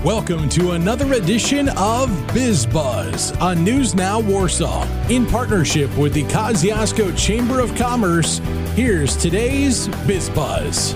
Welcome to another edition of Biz Buzz on News Now Warsaw. In partnership with the Kosciuszko Chamber of Commerce, here's today's Biz Buzz.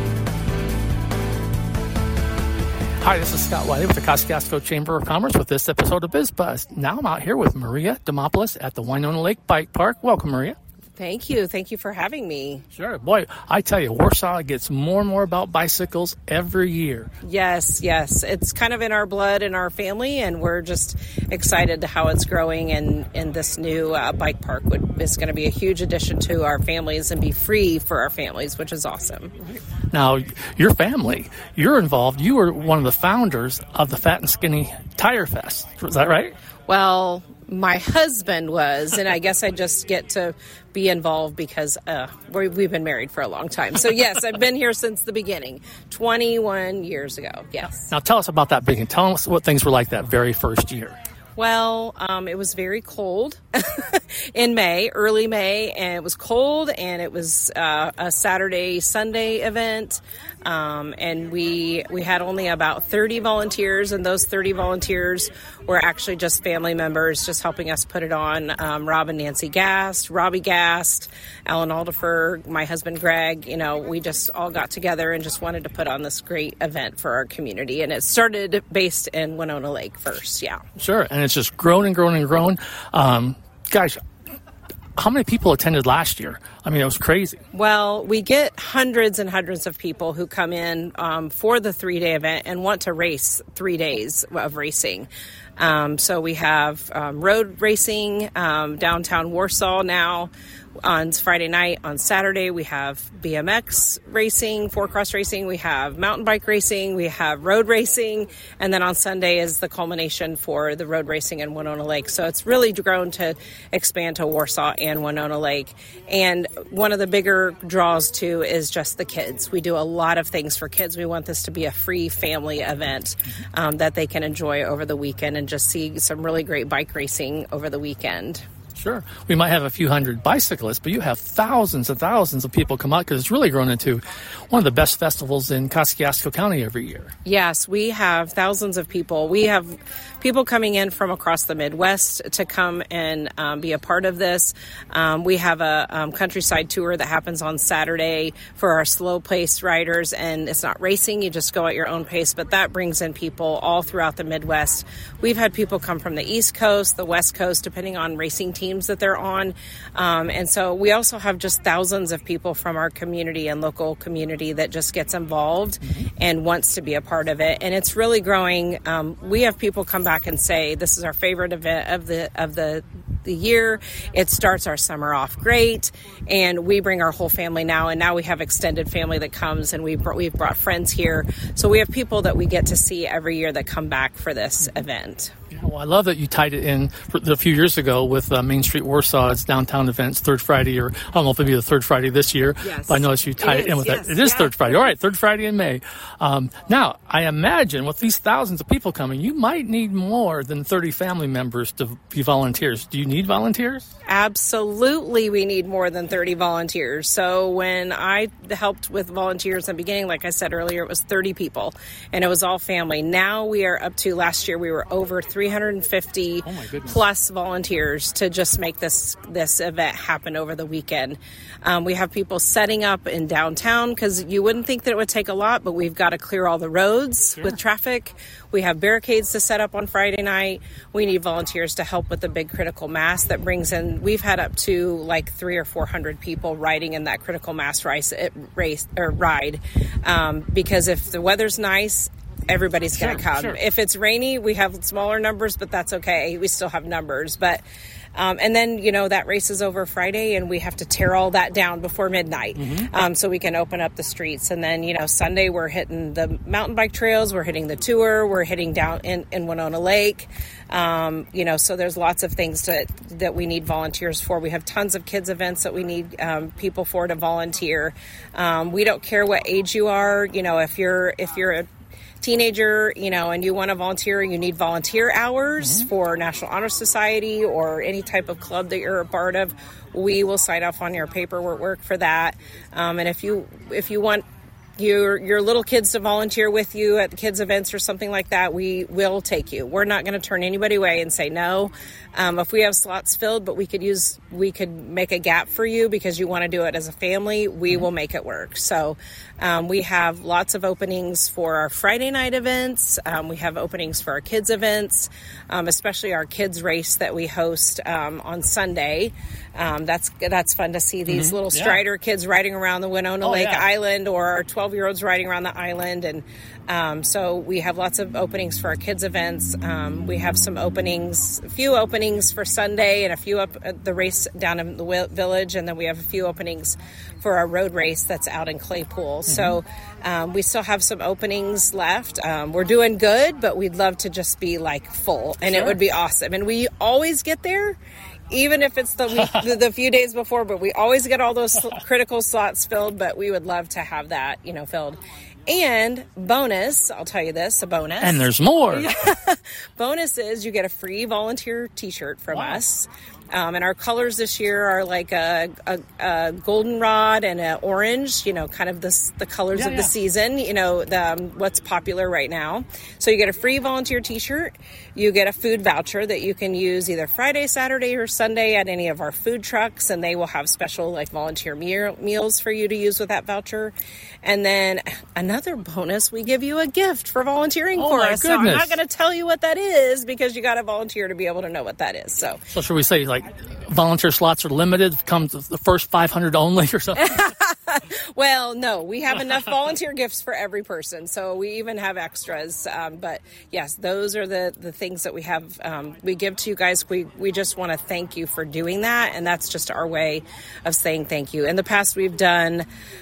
Hi, this is Scott Wiley with the Kosciuszko Chamber of Commerce with this episode of Biz Buzz. Now I'm out here with Maria Demopoulos at the Winona Lake Bike Park. Welcome, Maria. Thank you. Thank you for having me. Sure. Boy, I tell you, Warsaw gets more and more about bicycles every year. Yes. It's kind of in our blood and our family, and we're just excited to how it's growing. And this new bike park is going to be a huge addition to our families and be free for our families, which is awesome. Now, your family, you're involved. You were one of the founders of the Fat and Skinny Tire Fest. Is that right? Well, my husband was, and I guess I just get to be involved because we've been married for a long time. So, yes, I've been here since the beginning, 21 years ago, yes. Now, tell us about that beginning. Tell us what things were like that very first year. Well, it was very cold in May, early May, and it was cold, and it was a Saturday-Sunday event, and we had only about 30 volunteers, and those 30 volunteers were actually just family members just helping us put it on. Rob and Nancy Gast, Robbie Gast, Alan Aldifer, my husband Greg, we just all got together and just wanted to put on this great event for our community, and it started based in Winona Lake first, yeah. Sure, and it's just grown and grown and grown. Guys, how many people attended last year? I mean, it was crazy. Well, we get hundreds and hundreds of people who come in for the 3-day event and want to race 3 days of racing. So we have road racing downtown Warsaw now on Friday night. On Saturday, we have BMX racing, 4-cross racing. We have mountain bike racing. We have road racing. And then on Sunday is the culmination for the road racing in Winona Lake. So it's really grown to expand to Warsaw and Winona Lake. And one of the bigger draws, too, is just the kids. We do a lot of things for kids. We want this to be a free family event that they can enjoy over the weekend and just see some really great bike racing over the weekend. Sure. We might have a few hundred bicyclists, but you have thousands and thousands of people come out because it's really grown into one of the best festivals in Kosciuszko County every year. Yes, we have thousands of people. We have people coming in from across the Midwest to come and be a part of this. We have a countryside tour that happens on Saturday for our slow-paced riders, and it's not racing. You just go at your own pace, but that brings in people all throughout the Midwest. We've had people come from the East Coast, the West Coast, depending on racing teams that they're on. And so we also have just thousands of people from our community and local community that just gets involved and wants to be a part of it. And it's really growing. We have people come back and say, this is our favorite event of the year. It starts our summer off great. And we bring our whole family now. And now we have extended family that comes, and we've brought friends here. So we have people that we get to see every year that come back for this event. Well, I love that you tied it in a few years ago with Main Street Warsaw's downtown events, third Friday, or I don't know if it'll be the third Friday this year, yes. But I noticed you tied it in with that. It is third Friday. All right, third Friday in May. Now, I imagine with these thousands of people coming, you might need more than 30 family members to be volunteers. Do you need volunteers? Absolutely, we need more than 30 volunteers. So when I helped with volunteers in the beginning, like I said earlier, it was 30 people, and it was all family. Now we are up to, last year we were over 350 plus volunteers to just make this event happen over the weekend. We have people setting up in downtown because you wouldn't think that it would take a lot, but we've got to clear all the roads with traffic. We have barricades to set up on Friday night. We need volunteers to help with the big critical mass that brings in. We've had up to like 300 or 400 people riding in that critical mass ride because if the weather's nice, everybody's going to come. Sure. If it's rainy, we have smaller numbers, but that's okay. We still have numbers. But and then, that race is over Friday, and we have to tear all that down before midnight so we can open up the streets. And then, Sunday we're hitting the mountain bike trails. We're hitting the tour. We're hitting down in Winona Lake. So there's lots of things that we need volunteers for. We have tons of kids events that we need people for to volunteer. We don't care what age you are. If you're a teenager, and you want to volunteer, you need volunteer hours for National Honor Society or any type of club that you're a part of. We will sign off on your paperwork for that. And if you want your little kids to volunteer with you at the kids' events or something like that, we will take you. We're not going to turn anybody away and say no. If we have slots filled, but we could make a gap for you because you want to do it as a family, we will make it work. So we have lots of openings for our Friday night events. We have openings for our kids' events, especially our kids' race that we host on Sunday. That's fun to see these little Strider kids riding around the Winona Lake Island, or our 12-year-olds riding around the island. And so we have lots of openings for our kids' events. We have a few openings for Sunday, and a few up at the race down in the village. And then we have a few openings for our road race that's out in Claypool. So we still have some openings left. We're doing good, but we'd love to just be like full, and it would be awesome. And we always get there, even if it's the few days before, but we always get all those critical slots filled. But we would love to have that, filled. And bonus, I'll tell you this, a bonus. And there's more. Bonus is you get a free volunteer t-shirt from us. And our colors this year are like a goldenrod and an orange, kind of the colors of the season, what's popular right now. So you get a free volunteer t-shirt. You get a food voucher that you can use either Friday, Saturday, or Sunday at any of our food trucks, and they will have special volunteer meals for you to use with that voucher. And then another bonus, we give you a gift for volunteering for us. So I'm not going to tell you what that is because you got to volunteer to be able to know what that is. So should we say volunteer slots are limited? Comes the first 500 only or something? Well, no, we have enough volunteer gifts for every person, so we even have extras. But yes, those are the things that we have. We give to you guys. We just want to thank you for doing that, and that's just our way of saying thank you. In the past, we've done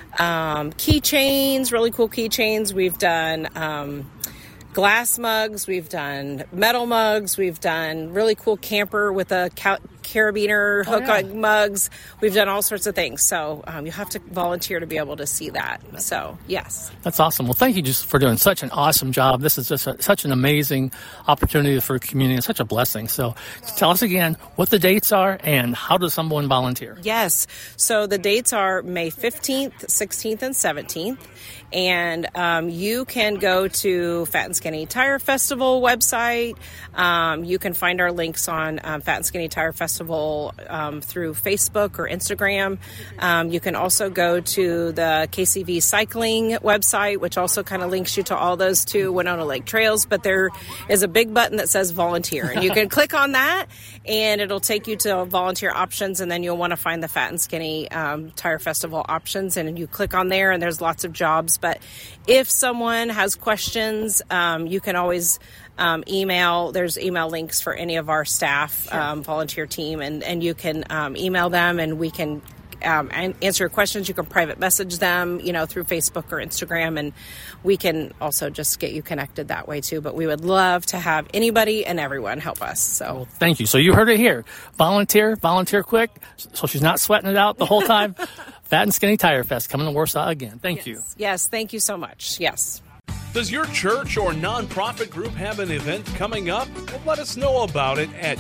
keychains, really cool keychains. We've done glass mugs, we've done metal mugs, we've done really cool camper with a carabiner hook mugs. We've done all sorts of things. So you have to volunteer to be able to see that. So, yes. That's awesome. Well, thank you just for doing such an awesome job. This is just such an amazing opportunity for the community. It's such a blessing. So tell us again what the dates are and how does someone volunteer? Yes. So the dates are May 15th, 16th, and 17th. And you can go to Fat and Skinny Tire Festival website. You can find our links on Fat and Skinny Tire Festival through Facebook or Instagram. You can also go to the KCV Cycling website, which also kind of links you to all those two Winona Lake trails. But there is a big button that says volunteer. And you can click on that, and it'll take you to volunteer options. And then you'll want to find the Fat and Skinny Tire Festival options. And you click on there, and there's lots of jobs. But if someone has questions, you can always email. There's email links for any of our staff, volunteer team, and you can email them, and we can answer your questions. You can private message them, through Facebook or Instagram, and we can also just get you connected that way too. But we would love to have anybody and everyone help us. So well, thank you. So you heard it here. Volunteer quick, so she's not sweating it out the whole time. Fat and Skinny Tire Fest coming to Warsaw again. Thank you. Yes, thank you so much. Yes. Does your church or nonprofit group have an event coming up? Well, let us know about it at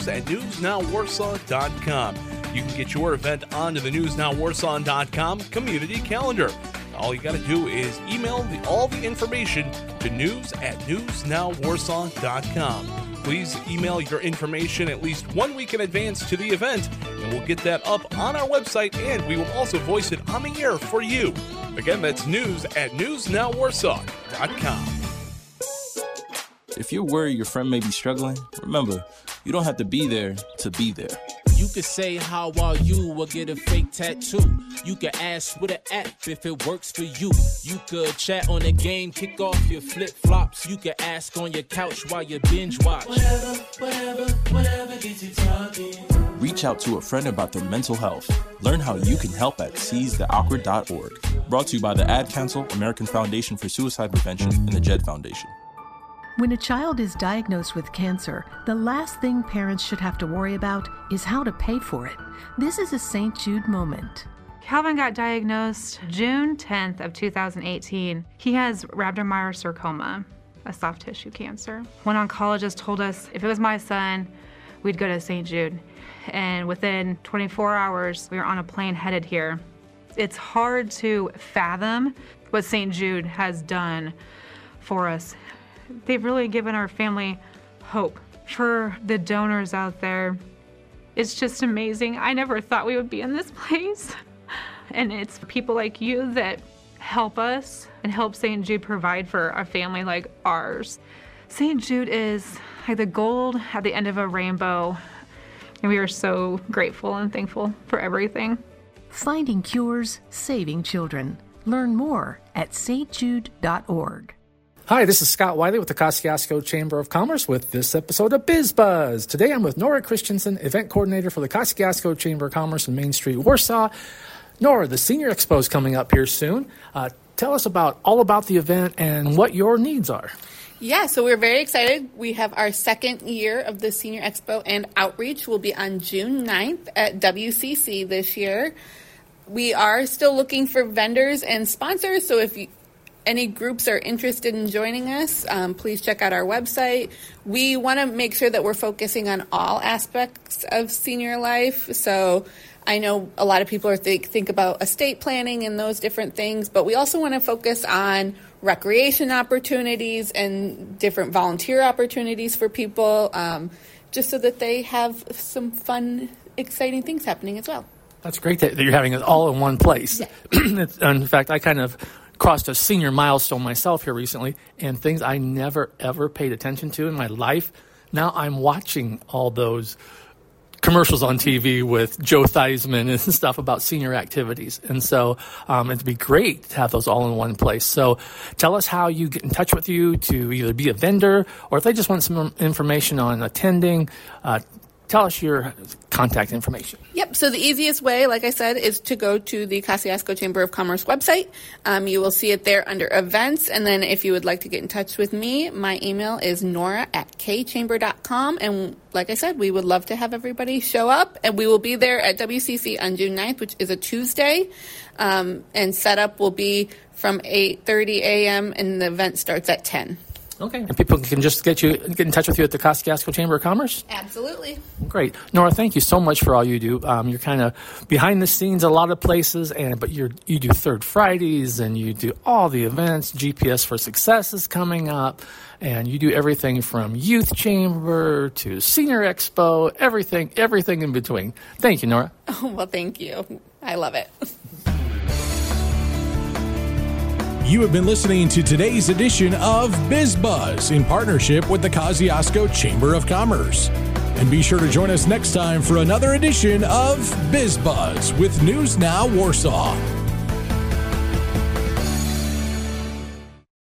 news@newsnowwarsaw.com. You can get your event onto the newsnowwarsaw.com community calendar. All you got to do is email all the information to news@newsnowwarsaw.com. Please email your information at least 1 week in advance to the event, and we'll get that up on our website, and we will also voice it on the air for you. Again, that's news@newsnowwarsaw.com. If you're worried your friend may be struggling, remember, you don't have to be there to be there. You could say, how are you, or get a fake tattoo. You could ask with an app if it works for you. You could chat on the game, kick off your flip-flops. You could ask on your couch while you binge watch. Whatever gets you talking. Reach out to a friend about their mental health. Learn how you can help at seizetheawkward.org. Brought to you by the Ad Council, American Foundation for Suicide Prevention, and the JED Foundation. When a child is diagnosed with cancer, the last thing parents should have to worry about is how to pay for it. This is a St. Jude moment. Calvin got diagnosed June 10th of 2018. He has rhabdomyosarcoma, a soft tissue cancer. One oncologist told us if it was my son, we'd go to St. Jude. And within 24 hours, we were on a plane headed here. It's hard to fathom what St. Jude has done for us. They've really given our family hope. For the donors out there, it's just amazing. I never thought we would be in this place. And it's people like you that help us and help St. Jude provide for a family like ours. St. Jude is like the gold at the end of a rainbow, and we are so grateful and thankful for everything. Finding cures, saving children. Learn more at stjude.org. Hi, this is Scott Wiley with the Kosciuszko Chamber of Commerce with this episode of Biz Buzz. Today I'm with Nora Christensen, event coordinator for the Kosciuszko Chamber of Commerce in Main Street, Warsaw. Nora, the Senior Expo is coming up here soon. Tell us all about the event and what your needs are. Yeah, so we're very excited. We have our second year of the Senior Expo and Outreach. Will be on June 9th at WCC this year. We are still looking for vendors and sponsors, so if any groups are interested in joining us, please check out our website. We want to make sure that we're focusing on all aspects of senior life. So I know a lot of people are think about estate planning and those different things, but we also want to focus on recreation opportunities and different volunteer opportunities for people, just so that they have some fun, exciting things happening as well. That's great that you're having it all in one place. Yeah. In fact, I kind of crossed a senior milestone myself here recently, and things I never, ever paid attention to in my life. Now I'm watching all those commercials on TV with Joe Theismann and stuff about senior activities. And so it'd be great to have those all in one place. So tell us how you get in touch with you to either be a vendor or if they just want some information on attending. Tell us your contact information. Yep. So the easiest way, like I said, is to go to the Kosciuszko Chamber of Commerce website. You will see it there under events. And then if you would like to get in touch with me, my email is nora@kchamber.com. And like I said, we would love to have everybody show up. And we will be there at WCC on June 9th, which is a Tuesday. And setup will be from 8:30 a.m. and the event starts at 10. Okay. And people can just get in touch with you at the Kosciuszko Chamber of Commerce? Absolutely. Great. Nora, thank you so much for all you do. You're kind of behind the scenes a lot of places, but you do Third Fridays, and you do all the events. GPS for Success is coming up, and you do everything from Youth Chamber to Senior Expo, everything in between. Thank you, Nora. Oh, well, thank you. I love it. You have been listening to today's edition of Biz Buzz in partnership with the Kosciuszko Chamber of Commerce. And be sure to join us next time for another edition of Biz Buzz with News Now Warsaw.